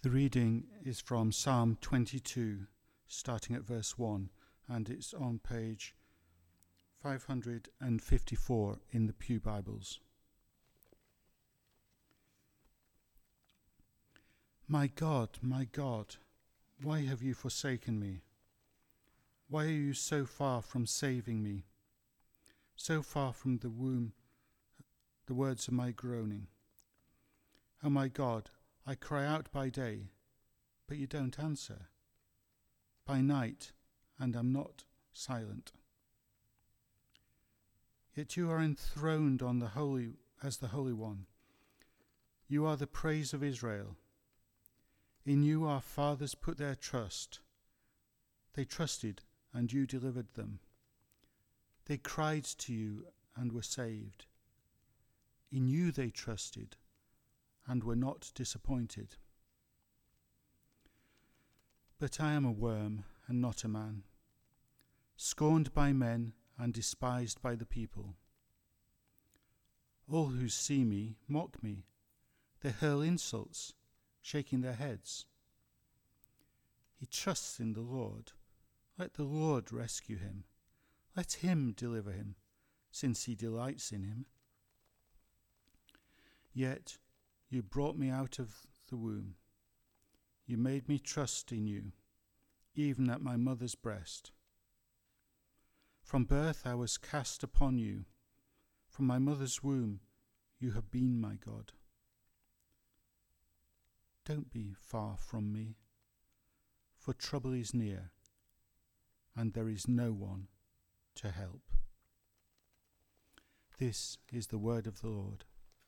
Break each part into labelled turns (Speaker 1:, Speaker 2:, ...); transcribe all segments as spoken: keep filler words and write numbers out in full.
Speaker 1: The reading is from Psalm twenty-two, starting at verse one, and it's on page five hundred fifty-four in the Pew Bibles. My God, my God, why have you forsaken me? Why are you so far from saving me, so far from the womb, the words of my groaning? Oh my God, I cry out by day, but you don't answer, by night, and am not silent. Yet you are enthroned on the holy as the Holy One. You are the praise of Israel. In you our fathers put their trust. They trusted, and you delivered them. They cried to you and were saved. In you they trusted and were not disappointed. But I am a worm and not a man, scorned by men and despised by the people. All who see me mock me. They hurl insults, shaking their heads. He trusts in the Lord. Let the Lord rescue him. Let him deliver him, since he delights in him. Yet you brought me out of the womb. You made me trust in you, even at my mother's breast. From birth I was cast upon you. From my mother's womb you have been my God. Don't be far from me, for trouble is near, and there is no one to help. This is the word of the Lord.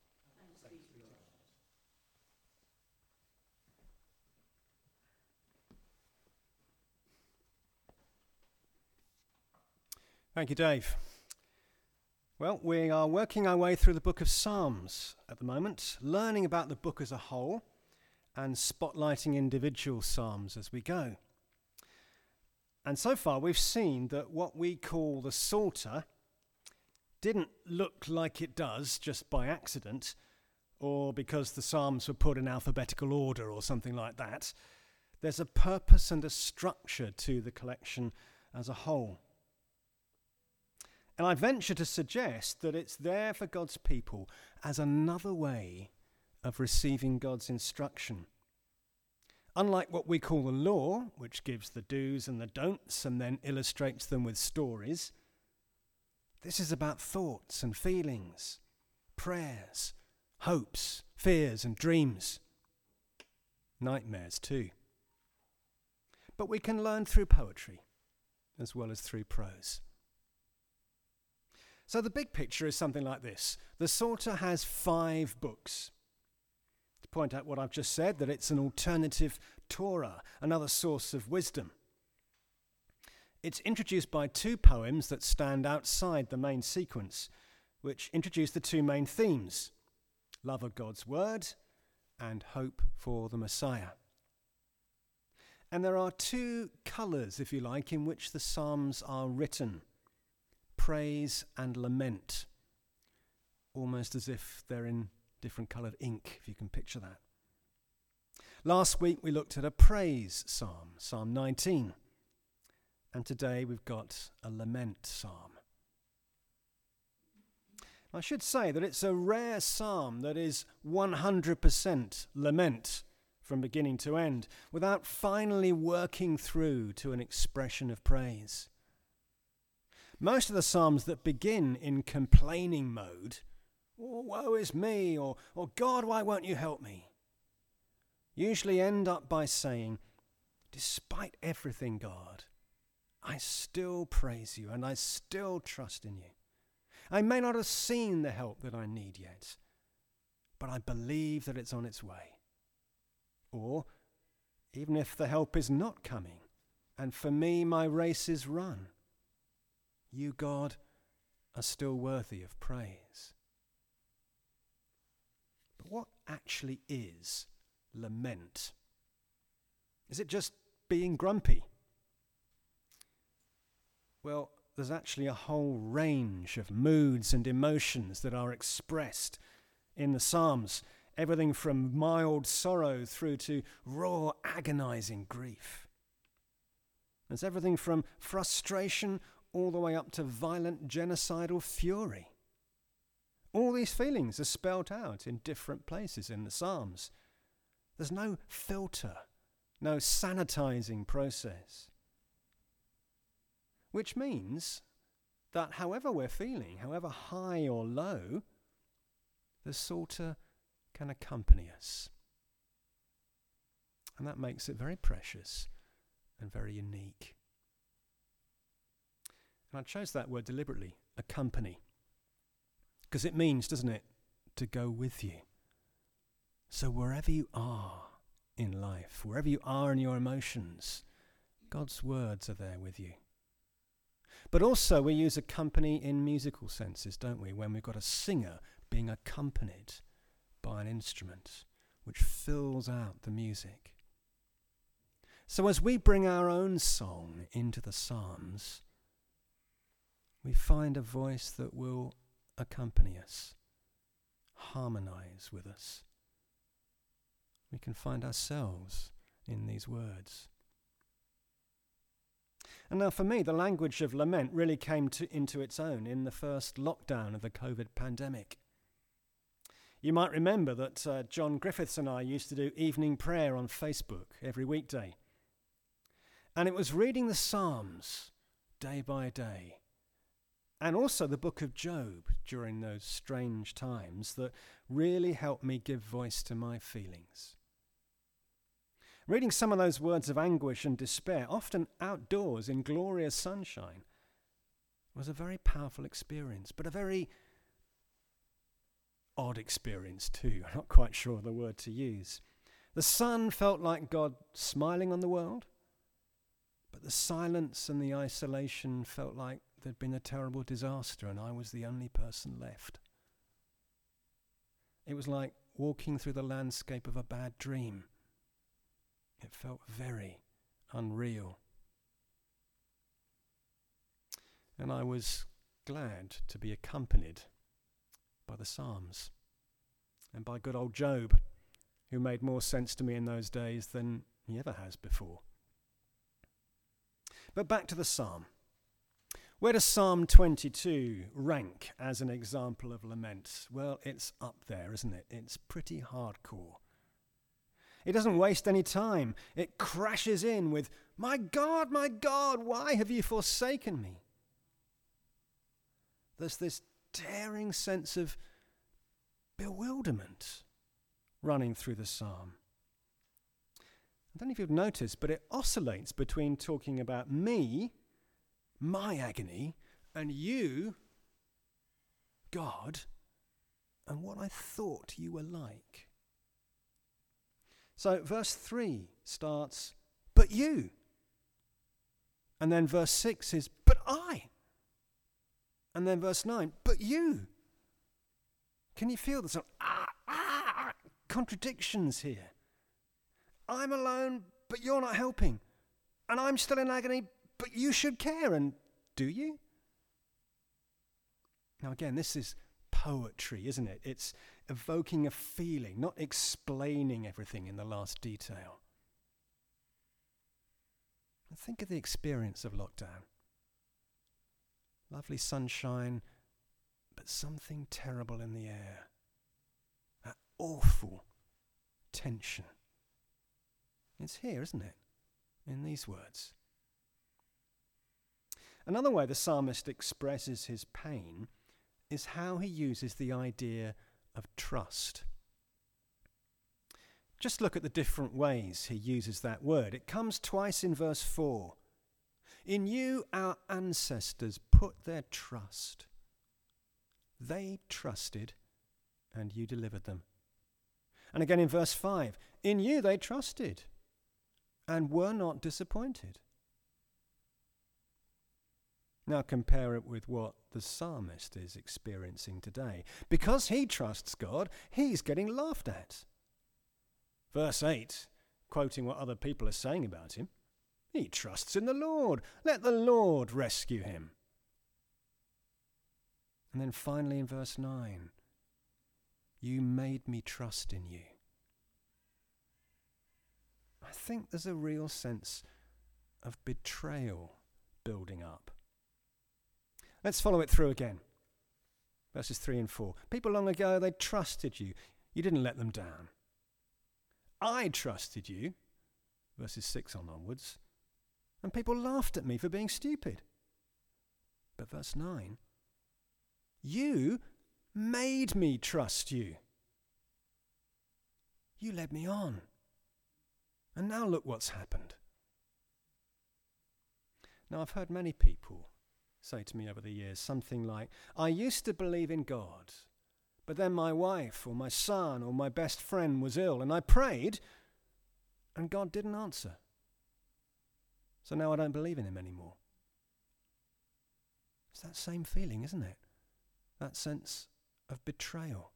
Speaker 2: Thank you, Dave. Well, we are working our way through the book of Psalms at the moment, learning about the book as a whole and spotlighting individual psalms as we go. And so far we've seen that what we call the Psalter didn't look like it does just by accident or because the psalms were put in alphabetical order or something like that. There's a purpose and a structure to the collection as a whole. And I venture to suggest that it's there for God's people as another way of receiving God's instruction. Unlike what we call the law, which gives the do's and the don'ts and then illustrates them with stories, this is about thoughts and feelings, prayers, hopes, fears and dreams. Nightmares too. But we can learn through poetry as well as through prose. So the big picture is something like this. The Psalter has five books. To point out what I've just said, that it's an alternative Torah, another source of wisdom. It's introduced by two poems that stand outside the main sequence, which introduce the two main themes, love of God's word and hope for the Messiah. And there are two colours, if you like, in which the Psalms are written. Praise and lament, almost as if they're in different coloured ink, if you can picture that. Last week we looked at a praise psalm, Psalm nineteen, and today we've got a lament psalm. I should say that it's a rare psalm that is one hundred percent lament from beginning to end, without finally working through to an expression of praise. Most of the psalms that begin in complaining mode, oh, woe is me, or, or God, why won't you help me, usually end up by saying, despite everything, God, I still praise you and I still trust in you. I may not have seen the help that I need yet, but I believe that it's on its way. Or, even if the help is not coming, and for me my race is run, you, God, are still worthy of praise. But what actually is lament? Is it just being grumpy? Well, there's actually a whole range of moods and emotions that are expressed in the Psalms. everything from mild sorrow through to raw, agonizing grief. There's everything from frustration all the way up to violent genocidal fury. All these feelings are spelt out in different places in the Psalms. There's no filter, no sanitizing process. Which means that however we're feeling, however high or low, the Psalter can accompany us. And that makes it very precious and very unique. And I chose that word deliberately, accompany, because it means, doesn't it, to go with you. So wherever you are in life, wherever you are in your emotions, God's words are there with you. But also we use accompany in musical senses, don't we? When we've got a singer being accompanied by an instrument which fills out the music. So as we bring our own song into the Psalms, we find a voice that will accompany us, harmonize with us. We can find ourselves in these words. And now for me, the language of lament really came to, into its own in the first lockdown of the COVID pandemic. You might remember that uh, John Griffiths and I used to do evening prayer on Facebook every weekday. And it was reading the Psalms day by day, and also the book of Job during those strange times that really helped me give voice to my feelings. Reading some of those words of anguish and despair, often outdoors in glorious sunshine, was a very powerful experience, but a very odd experience too. I'm not quite sure the word to use. The sun felt like God smiling on the world, but the silence and the isolation felt like there'd been a terrible disaster and I was the only person left. It was like walking through the landscape of a bad dream. It felt very unreal. And I was glad to be accompanied by the Psalms and by good old Job, who made more sense to me in those days than he ever has before. But back to the psalm. Where does Psalm twenty-two rank as an example of lament? Well, it's up there, isn't it? It's pretty hardcore. It doesn't waste any time. It crashes in with, "My God, my God, why have you forsaken me?" There's this tearing sense of bewilderment running through the psalm. I don't know if you've noticed, but it oscillates between talking about me, my agony, and you, God, and what I thought you were like. So verse three starts, "But you." And then verse six is, "But I." And then verse nine, "But you." Can you feel the sort of ah, ah, ah, contradictions here? I'm alone, but you're not helping. And I'm still in agony, but you should care, and do you? Now again, this is poetry, isn't it? It's evoking a feeling, not explaining everything in the last detail. And think of the experience of lockdown. Lovely sunshine, but something terrible in the air. That awful tension. It's here, isn't it? In these words. Another way the psalmist expresses his pain is how he uses the idea of trust. Just look at the different ways he uses that word. It comes twice in verse four. "In you our ancestors put their trust. They trusted, and you delivered them." And again in verse five, "In you they trusted, and were not disappointed." Now compare it with what the psalmist is experiencing today. Because he trusts God, he's getting laughed at. Verse eight, quoting what other people are saying about him, "He trusts in the Lord. Let the Lord rescue him." And then finally in verse nine, You made me trust in you. I think there's a real sense of betrayal building up. Let's follow it through again. Verses three and four. People long ago, they trusted you. You didn't let them down. I trusted you. Verses six on onwards. And people laughed at me for being stupid. But verse nine. You made me trust you. You led me on. And now look what's happened. Now, I've heard many people say to me over the years something like, I used to believe in God, but then my wife or my son or my best friend was ill, and I prayed, and God didn't answer. So now I don't believe in him anymore. It's that same feeling, isn't it? That sense of betrayal.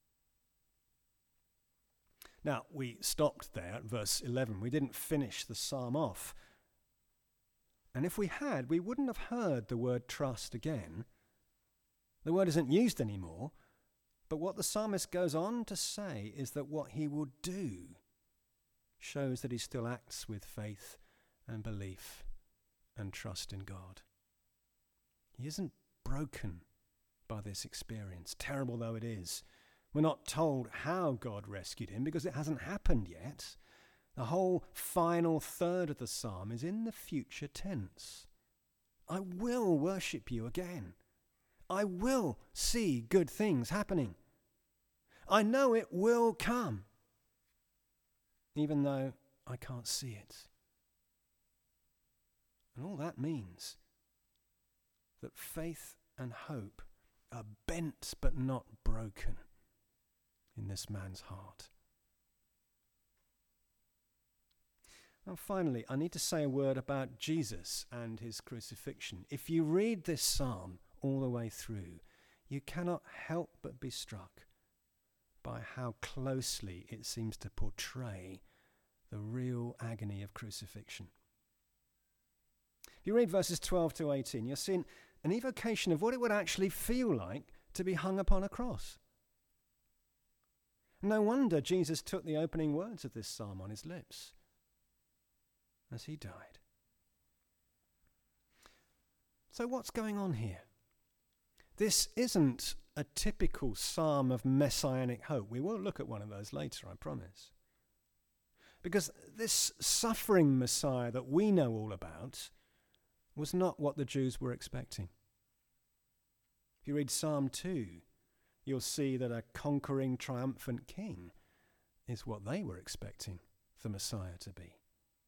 Speaker 2: Now, we stopped there at verse eleven. We didn't finish the psalm off. And if we had, we wouldn't have heard the word trust again. The word isn't used anymore. But what the psalmist goes on to say is that what he will do shows that he still acts with faith and belief and trust in God. He isn't broken by this experience, terrible though it is. We're not told how God rescued him because it hasn't happened yet. The whole final third of the psalm is in the future tense. I will worship you again. I will see good things happening. I know it will come, even though I can't see it. And all that means that faith and hope are bent but not broken in this man's heart. And finally, I need to say a word about Jesus and his crucifixion. If you read this psalm all the way through, you cannot help but be struck by how closely it seems to portray the real agony of crucifixion. If you read verses twelve to eighteen, you're seeing an evocation of what it would actually feel like to be hung upon a cross. No wonder Jesus took the opening words of this psalm on his lips as he died. So what's going on here? This isn't a typical psalm of messianic hope. We will look at one of those later, I promise. Because this suffering Messiah that we know all about was not what the Jews were expecting. If you read Psalm two, you'll see that a conquering, triumphant king is what they were expecting the Messiah to be.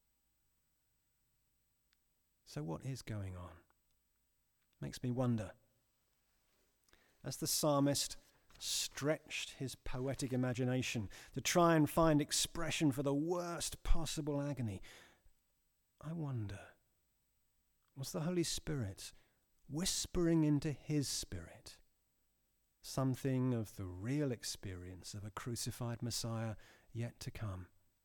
Speaker 2: So what is going on? Makes me wonder. As the psalmist stretched his poetic imagination to try and find expression for the worst possible agony, I wonder, was the Holy Spirit whispering into his spirit something of the real experience of a crucified Messiah yet to come?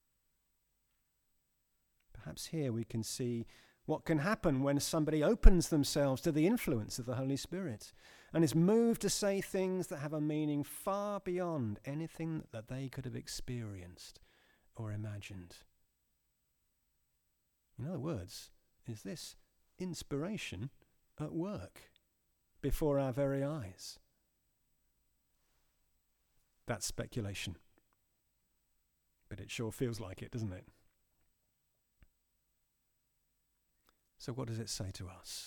Speaker 2: Perhaps here we can see what can happen when somebody opens themselves to the influence of the Holy Spirit and is moved to say things that have a meaning far beyond anything that they could have experienced or imagined. In other words, is this inspiration at work before our very eyes? That's speculation. But it sure feels like it, doesn't it? So what does it say to us?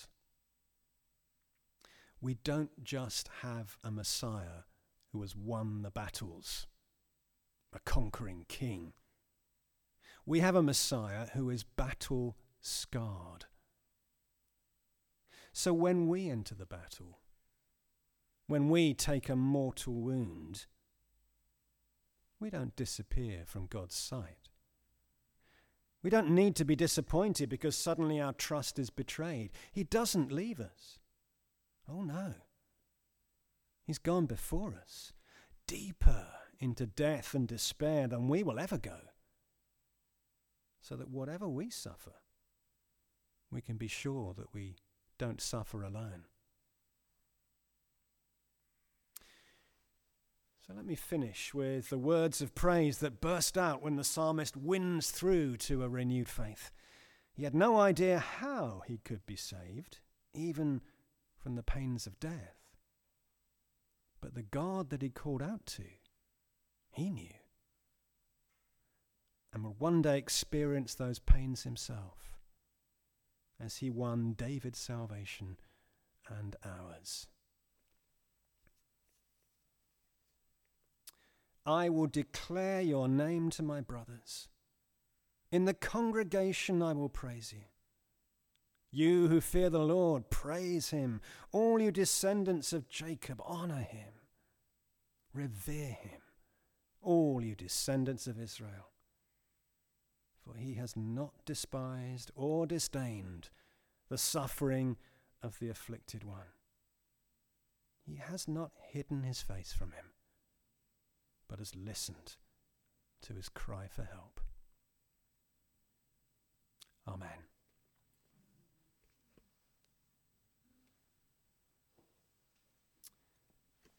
Speaker 2: We don't just have a Messiah who has won the battles, a conquering king. We have a Messiah who is battle-scarred. So when we enter the battle, when we take a mortal wound, we don't disappear from God's sight. We don't need to be disappointed because suddenly our trust is betrayed. He doesn't leave us. Oh no. He's gone before us, deeper into death and despair than we will ever go, so that whatever we suffer, we can be sure that we don't suffer alone. So let me finish with the words of praise that burst out when the psalmist wins through to a renewed faith. He had no idea how he could be saved, even from the pains of death. But the God that he called out to, he knew, and would one day experience those pains himself as he won David's salvation and ours. I will declare your name to my brothers. In the congregation I will praise you. You who fear the Lord, praise him. All you descendants of Jacob, honor him. Revere him, all you descendants of Israel. For he has not despised or disdained the suffering of the afflicted one. He has not hidden his face from him, but has listened to his cry for help.